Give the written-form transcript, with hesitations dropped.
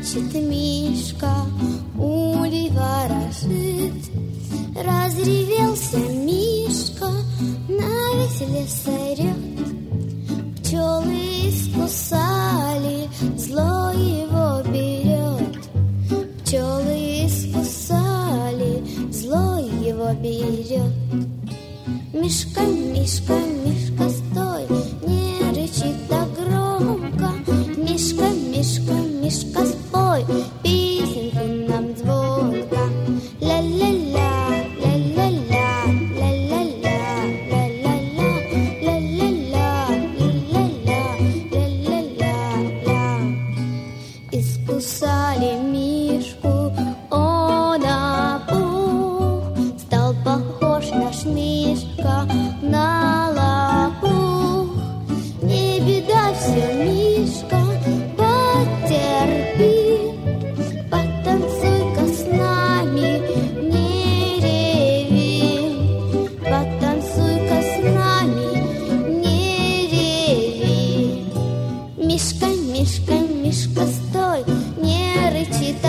плачет Мишка, улей ворожит. Разревелся Мишка, на весь лес орет. Пчелы искусали, зло его берет. Пчелы искусали, зло его берет. Мишка, Мишка, Мишка, стой, не рычи так громко. Мишка, Мишка, Мишка, спой песенку нам звонко. Ля-ля-ля, ля-ля-ля, ля-ля-ля, ля-ля-ля, ля-ля-ля, ля-ля-ля, ля-ля-ля. Искусали Мишку, он опух, стал похож наш Мишка на лопух. Не беда все, Мишка, потерпи. Потанцуй-ка с нами, не реви. Потанцуй-ка с нами, не реви. Мишка, Мишка, Мишка, стой, не рычи.